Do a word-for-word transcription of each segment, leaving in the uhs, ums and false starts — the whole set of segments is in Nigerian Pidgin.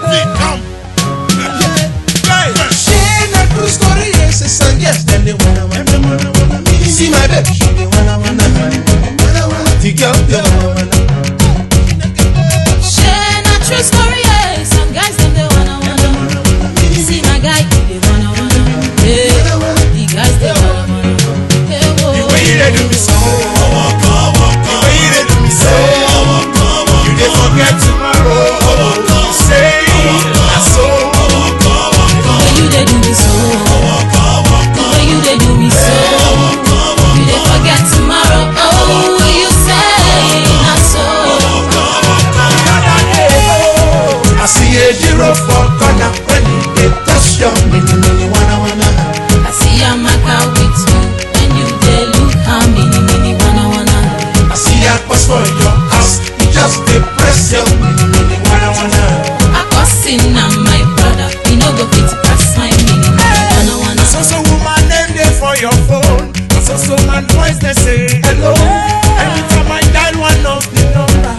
Music, come. She na true story, yes, it's a yes, then they wanna wanna. See my baby, she they wanna wanna. The girl, they wanna wanna. She na true story, yes, some guys them they wanna wanna. See my guy, they wanna wanna. Hey, the guys they wanna wanna. Hey, whoa. The way they do me so, the way they do me so, you they forget tomorrow. Say I so. The way you they do me so, the way you they do me so, you they forget tomorrow. Oh, you say not so. I see a zero for corner when they touch your mini mini wanna wanna. I see a maca with you when you they look how many many wanna wanna. I see a pass for your house, you just depress your mini mini wanna wanna. I cousin and my brother, we no go fit pass my mini mini wanna wanna. So so woman name there for your phone, so so man voice they say hello. Anytime I dial one of the number,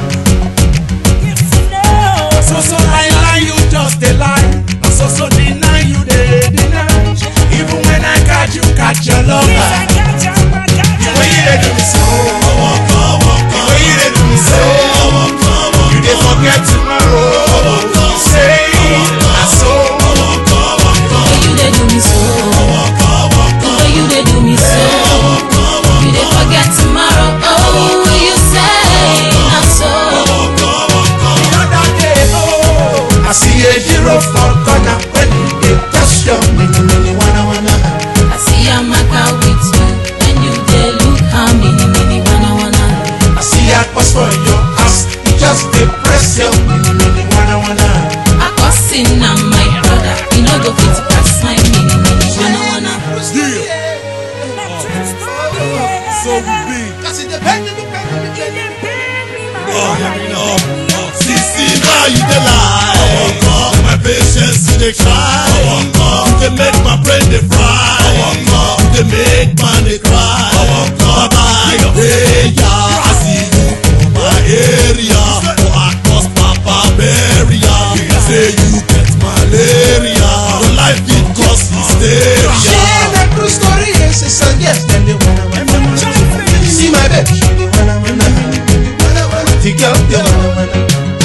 so so I lie you just a lie, so so deny you they deny. Even when I catch you catch your lover. The way you dey do me so, the way you dey do me so, you dey forget tomorrow. Say I so. The way you they do me so, the way you they do me so, you they forget tomorrow. Oh, you say not so. The other day, oh, I see a zero for corner when they touch your mini mini wanna wanna. I see a maca with you when you they look how many many wanna wanna. I see a pass for your house, you just depress your mini mini wanna wanna. I cousin and my brother, we no go fit pass my mini mini wanna wanna. So we be. Oh, no. Sissy, now you the lie. My patience, you they cry. You they make my brain they fry. You they make man they cry. Baba, your prayer, I see you for my area. Oh, I cross Papa barrier. You say you get malaria. Your life it cause hysteria. She na true story, yes, it's a yes, then they wanna wanna. See my baby, she they wanna wanna. The girl, they wanna wanna.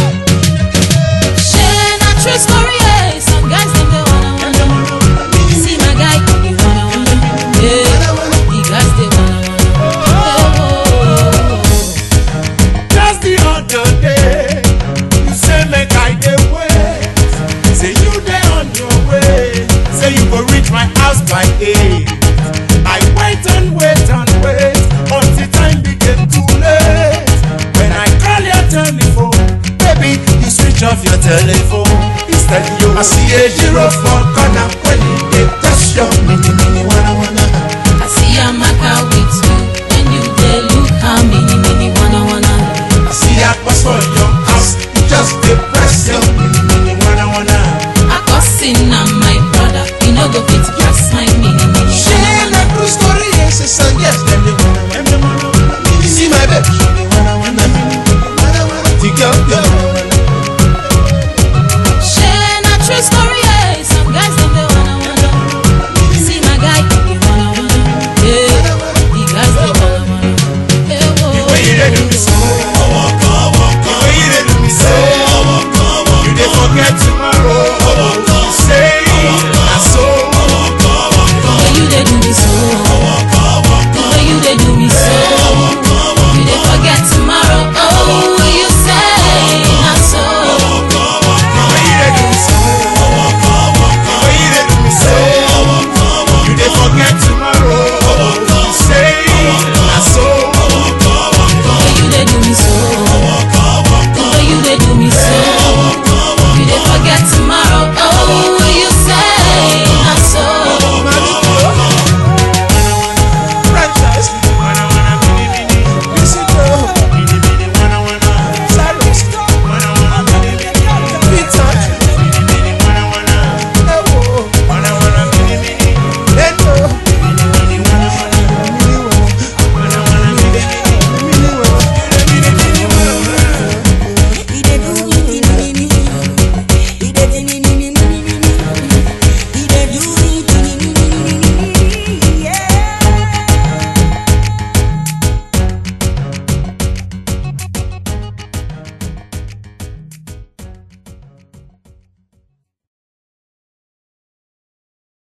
She na true story, yeah. Some guys them they wanna wanna. See my guy, he wanna wanna. Yeah, the guys they wanna wanna. Just the other day, you say make I dey wait. Say you dey on your way. Say you go reach my house by eight. I wait and wait and wait until time became too late. When I call your telephone, baby, you switch off your telephone. Instead you, I see a zero for corner when they touch your mini mini wanna wanna. I see a maca with you when you they look how many many wanna wanna. I see a pass for your house, you just depress your mini mini wanna wanna. I cousin and my brother, we no go fit pass my mini mini She wanna na wanna. true story, yes, it's a yes, then they wanna wanna. See my baby.